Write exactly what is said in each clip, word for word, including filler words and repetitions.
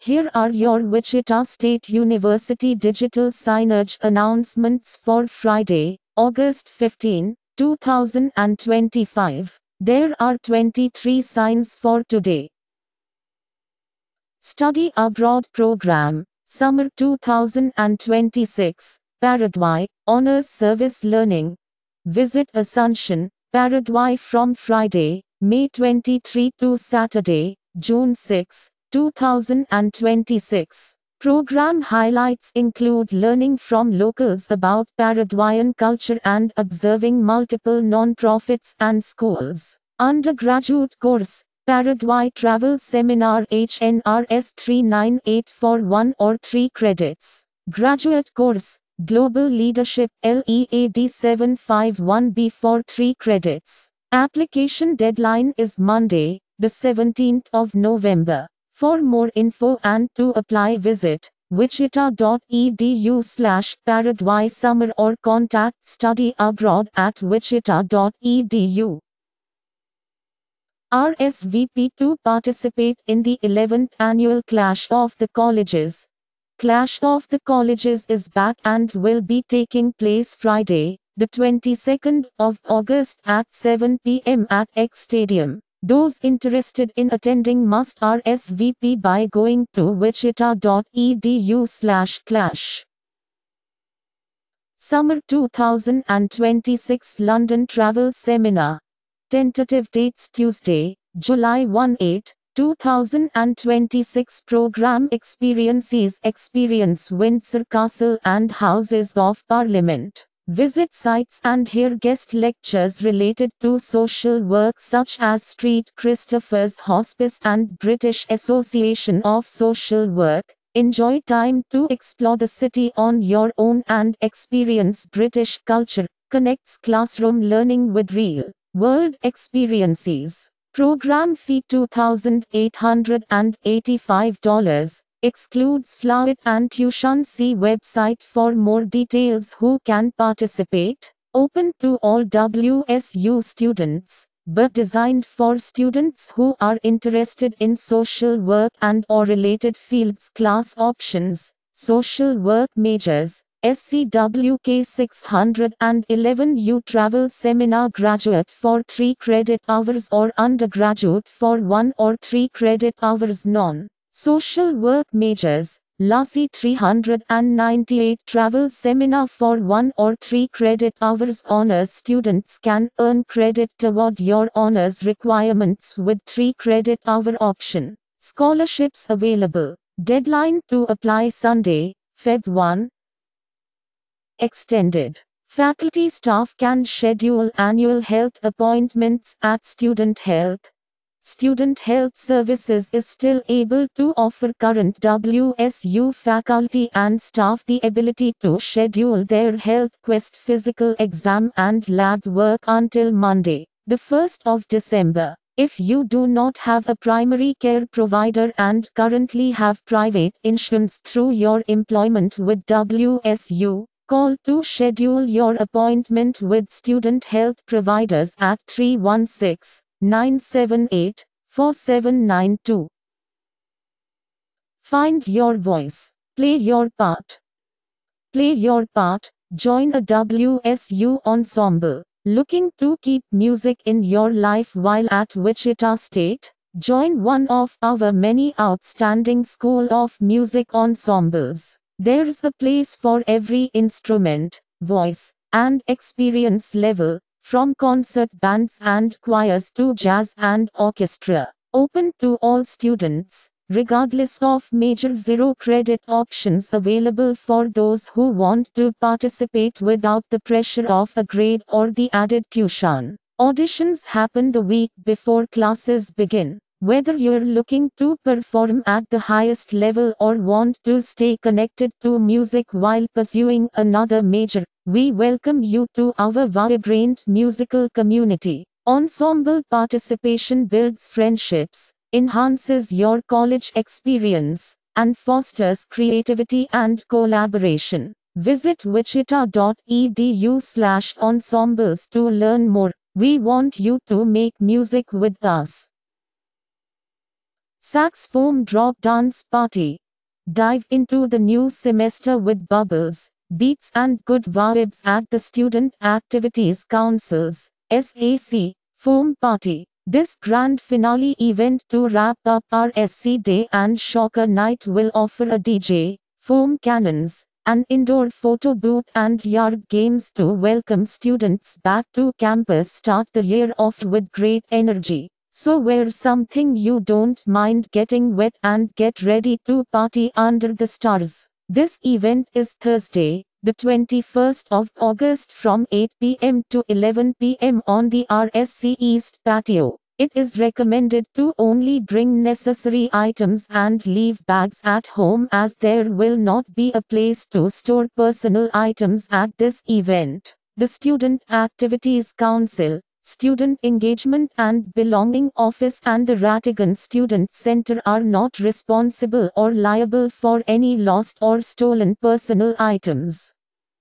Here are your Wichita State University digital signage announcements for Friday, August fifteenth, two thousand twenty-five. There are twenty-three signs for today. Study Abroad Program, Summer two thousand twenty-six, Paraguay, Honors Service Learning. Visit Asunción, Paraguay from Friday, May twenty-third to Saturday, June sixth, two thousand twenty-six. Program highlights include learning from locals about Paraguayan culture and observing multiple non-profits and schools. Undergraduate course, Paraguay Travel Seminar H N R S three nine eight for one or three credits. Graduate course, Global Leadership L E A D seven five one B for three credits. Application deadline is Monday, the seventeenth of November. For more info and to apply, visit wichita dot e d u slash Paraguay summer or contact study abroad at wichita dot e d u. R S V P to participate in the eleventh annual Clash of the Colleges. Clash of the Colleges is back and will be taking place Friday, the twenty-second of August at seven p m at X Stadium. Those interested in attending must R S V P by going to wichita dot e d u slash clash. Summer two thousand twenty-six London Travel Seminar. Tentative dates Tuesday, July first, two thousand twenty-six. Program experiences Experience Windsor Castle and Houses of Parliament. Visit sites and hear guest lectures related to social work such as Street Christopher's Hospice and British Association of Social Work. Enjoy time to explore the city on your own and experience British culture. Connects classroom learning with real world experiences. Program fee two thousand eight hundred eighty-five dollars. Excludes flight and tuition. See website for more details. Who can participate? Open to all W S U students, but designed for students who are interested in social work and or related fields. Class options: social work majors, S C W K six hundred eleven U Travel Seminar Graduate for three credit hours or undergraduate for one or three credit hours. Non Social Work Majors, L A C three ninety-eight Travel Seminar for one or three credit hours. Honors students can earn credit toward your honors requirements with three credit hour option. Scholarships available. Deadline to apply Sunday, February first. Extended. Faculty staff can schedule annual health appointments at Student Health. Student Health Services is still able to offer current W S U faculty and staff the ability to schedule their Health Quest physical exam and lab work until Monday, the first of December. If you do not have a primary care provider and currently have private insurance through your employment with W S U, call to schedule your appointment with student health providers at three one six, nine seven eight, four seven nine two. Find your voice. Play your part. Play your part. Join a W S U ensemble. Looking to keep music in your life while at Wichita State? Join one of our many outstanding School of Music ensembles. There's a place for every instrument, voice, and experience level, from concert bands and choirs to jazz and orchestra. Open to all students, regardless of major. Zero credit options available for those who want to participate without the pressure of a grade or the added tuition. Auditions happen the week before classes begin. Whether you're looking to perform at the highest level or want to stay connected to music while pursuing another major, we welcome you to our vibrant musical community. Ensemble participation builds friendships, enhances your college experience, and fosters creativity and collaboration. Visit wichita dot e d u slash ensembles to learn more. We want you to make music with us. Sax Foam Drop Dance Party. Dive into the new semester with bubbles, beats and good vibes at the Student Activities Council's S A C Foam Party. This grand finale event to wrap up our S C Day and Shocker Night will offer a D J, foam cannons, an indoor photo booth and yard games to welcome students back to campus. Start the year off with great energy. So wear something you don't mind getting wet and get ready to party under the stars. This event is Thursday, the twenty-first of August from eight p m to eleven p m on the R S C East patio. It is recommended to only bring necessary items and leave bags at home, as there will not be a place to store personal items at this event. The Student Activities Council, Student Engagement and Belonging Office and the Ratigan Student Center are not responsible or liable for any lost or stolen personal items.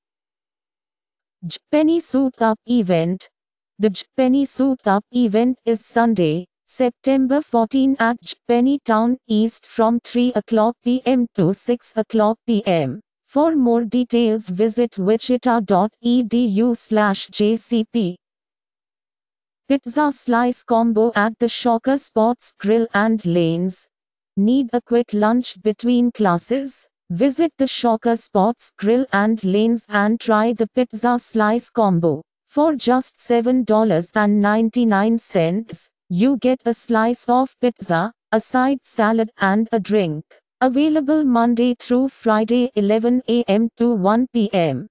Jpenny Suit Up Event. The Jpenny Suit Up event is Sunday, September fourteenth at Jpenny Town East from three o'clock p m to six o'clock p m For more details visit wichita dot e d u slash j c p. Pizza Slice Combo at the Shocker Spots Grill and Lanes. Need a quick lunch between classes? Visit the Shocker Spots Grill and Lanes and try the Pizza Slice Combo. For just seven dollars and ninety-nine cents, you get a slice of pizza, a side salad and a drink. Available Monday through Friday eleven a m to one p m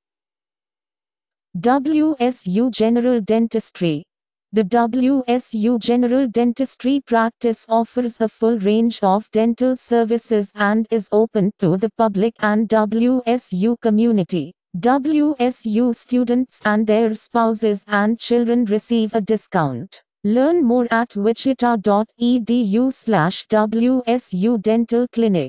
W S U General Dentistry. The W S U General Dentistry practice offers a full range of dental services and is open to the public and W S U community. W S U students and their spouses and children receive a discount. Learn more at wichita dot e d u slash W S U Dental Clinic.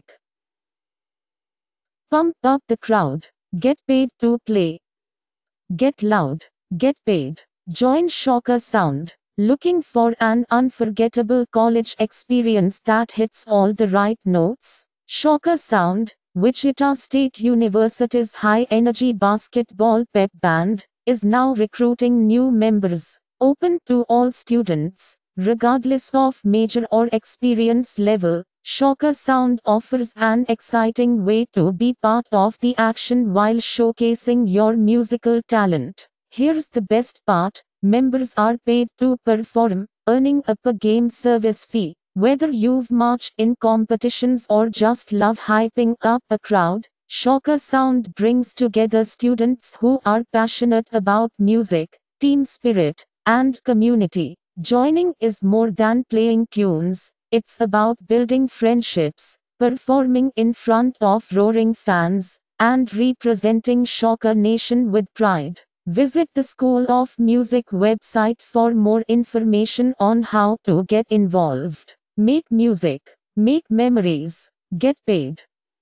Pump up the crowd. Get paid to play. Get loud. Get paid. Join Shocker Sound. Looking for an unforgettable college experience that hits all the right notes? Shocker Sound, Wichita State University's high-energy basketball pep band, is now recruiting new members. Open to all students, regardless of major or experience level. Shocker Sound offers an exciting way to be part of the action while showcasing your musical talent. Here's the best part. Members are paid to perform, earning a per-game service fee. Whether you've marched in competitions or just love hyping up a crowd, Shocker Sound brings together students who are passionate about music, team spirit, and community. Joining is more than playing tunes, it's about building friendships, performing in front of roaring fans, and representing Shocker Nation with pride. Visit the School of Music website for more information on how to get involved. Make music, make memories, get paid.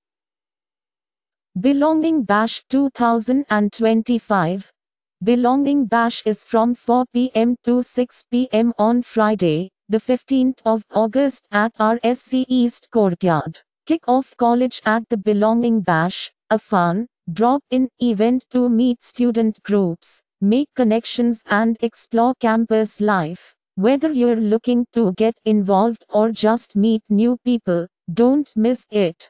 Belonging Bash two thousand twenty-five. Belonging Bash is from four p m to six p m on Friday, the fifteenth of August at R S C East Courtyard. Kick off college at the Belonging Bash, a fun, drop-in event to meet student groups, make connections and explore campus life. Whether you're looking to get involved or just meet new people, don't miss it.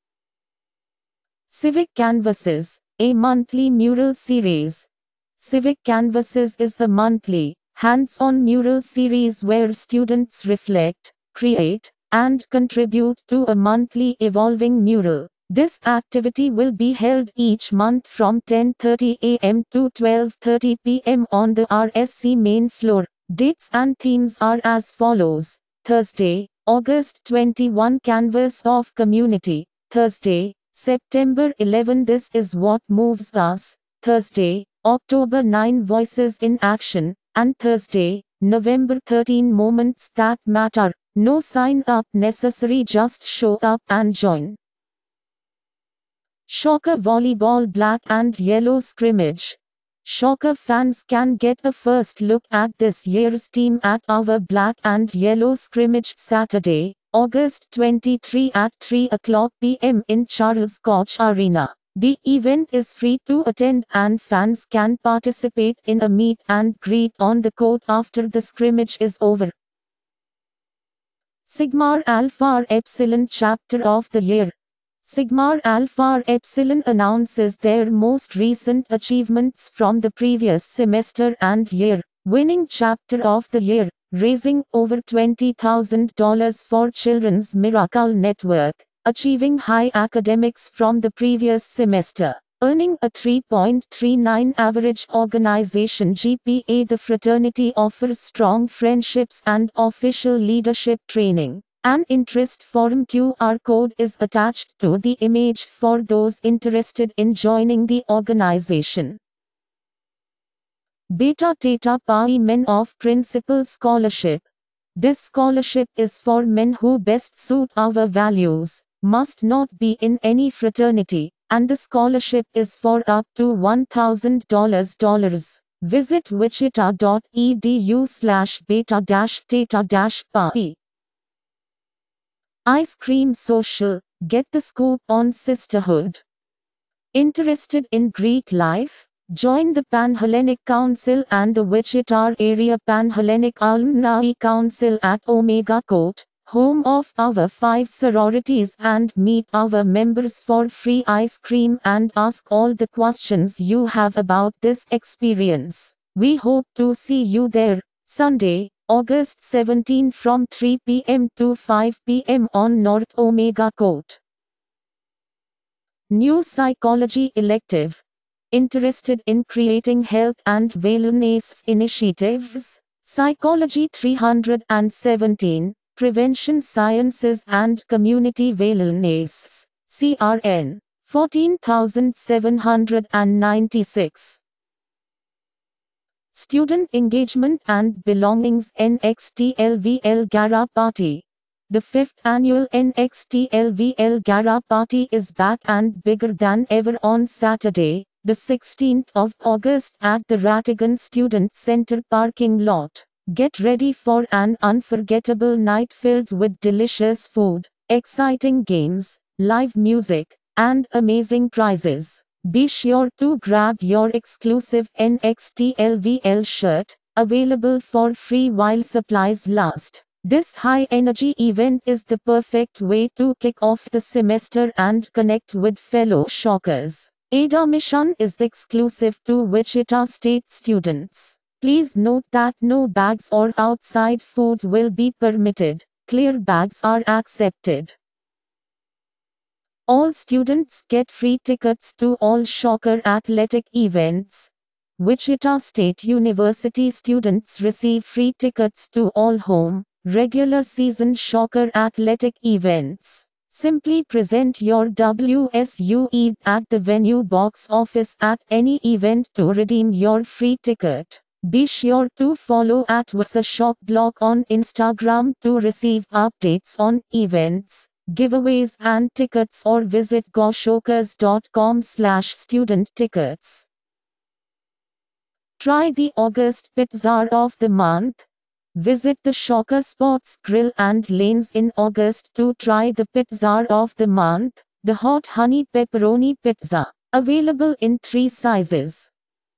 Civic Canvases, a monthly mural series. Civic Canvases is a monthly, hands-on mural series where students reflect, create, and contribute to a monthly evolving mural. This activity will be held each month from ten thirty a m to twelve thirty p m on the R S C main floor. Dates and themes are as follows. Thursday, August twenty-first Canvas of Community. Thursday, September eleventh This is What Moves Us. Thursday, October ninth Voices in Action. And Thursday, November thirteenth Moments That Matter. No sign up necessary, just show up and join. Shocker Volleyball Black and Yellow Scrimmage. Shocker fans can get a first look at this year's team at our Black and Yellow Scrimmage Saturday, August twenty-third at three o'clock p m in Charles Koch Arena. The event is free to attend and fans can participate in a meet and greet on the court after the scrimmage is over. Sigma Alpha Epsilon Chapter of the Year. Sigma Alpha Epsilon announces their most recent achievements from the previous semester and year. Winning Chapter of the Year, raising over twenty thousand dollars for Children's Miracle Network, achieving high academics from the previous semester, earning a three point three nine average organization G P A. The fraternity offers strong friendships and official leadership training. An interest form Q R code is attached to the image for those interested in joining the organization. Beta Theta Pi Men of Principle Scholarship. This scholarship is for men who best suit our values, must not be in any fraternity, and the scholarship is for up to one thousand dollars. Visit wichita dot e d u slash beta dash theta dash pi. Ice Cream Social, get the scoop on sisterhood. Interested in Greek life? Join the Pan-Hellenic Council and the Wichita Area Pan-Hellenic Alumni Council at Omega Court, home of our five sororities, and meet our members for free ice cream and ask all the questions you have about this experience. We hope to see you there. Sunday, August seventeenth from three p m to five p m on North Omega Court. New Psychology Elective. Interested in creating health and wellness initiatives? Psychology three hundred seventeen, Prevention Sciences and Community Wellness, C R N, fourteen thousand seven hundred ninety-six. Student Engagement and Belongings N X T L V L Gara Party. The fifth annual N X T L V L Gara Party is back and bigger than ever on Saturday, the sixteenth of August at the Ratigan Student Center parking lot. Get ready for an unforgettable night filled with delicious food, exciting games, live music, and amazing prizes. Be sure to grab your exclusive N X T L V L shirt, available for free while supplies last. This high-energy event is the perfect way to kick off the semester and connect with fellow Shockers. Admission is exclusive to Wichita State students. Please note that no bags or outside food will be permitted. Clear bags are accepted. All students get free tickets to all Shocker athletic events. Wichita State University students receive free tickets to all home, regular season Shocker athletic events. Simply present your W S U E at the venue box office at any event to redeem your free ticket. Be sure to follow at WasaShock blog on Instagram to receive updates on events, giveaways and tickets, or visit goshockers dot com slash student tickets. Try the August Pizza of the month. Visit the Shocker Sports Grill and Lanes in August to try the Pizza of the month, the Hot Honey Pepperoni Pizza, available in three sizes.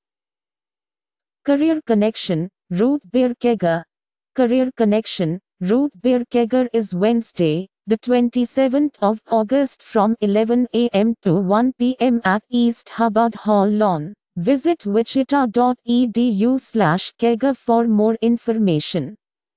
Career Connection, Root Beer Kegger. Career Connection, Root Beer Kegger is Wednesday, the twenty-seventh of August from eleven a m to one p m at East Hubbard Hall Lawn. Visit wichita dot e d u slash kegger for more information.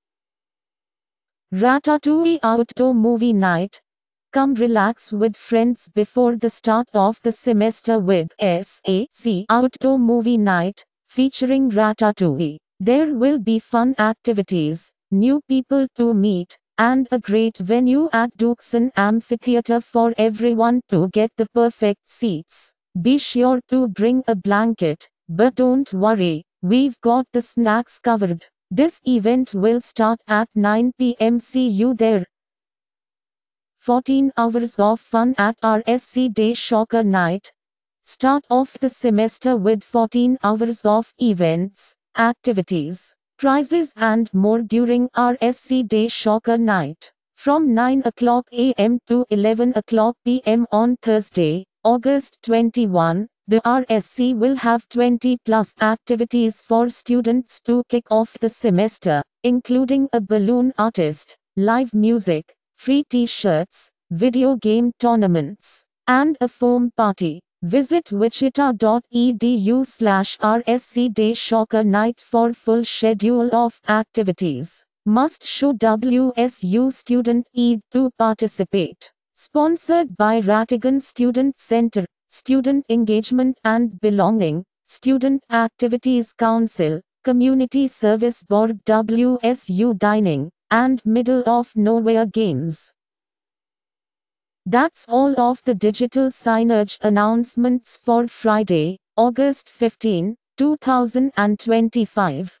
Ratatouille Outdoor Movie Night. Come relax with friends before the start of the semester with S A C Outdoor Movie Night, featuring Ratatouille. There will be fun activities, new people to meet, and a great venue at Duxon Amphitheater for everyone to get the perfect seats. Be sure to bring a blanket, but don't worry, we've got the snacks covered. This event will start at nine p m See you there. fourteen hours of fun at R S C Day Shocker Night. Start off the semester with fourteen hours of events, activities, prizes and more during R S C Day Shocker Night. from nine o'clock a m to eleven o'clock p m on Thursday, August twenty-first. The R S C will have twenty plus activities for students to kick off the semester, including a balloon artist, live music, free t-shirts, video game tournaments, and a foam party. Visit wichita dot e d u slash R S C Day Shocker Night for full schedule of activities. Must show W S U student I D to participate. Sponsored by Ratigan Student Center, Student Engagement and Belonging, Student Activities Council, Community Service Board, W S U Dining, and Middle of Nowhere Games. That's all of the digital signage announcements for Friday, August fifteenth, two thousand twenty-five.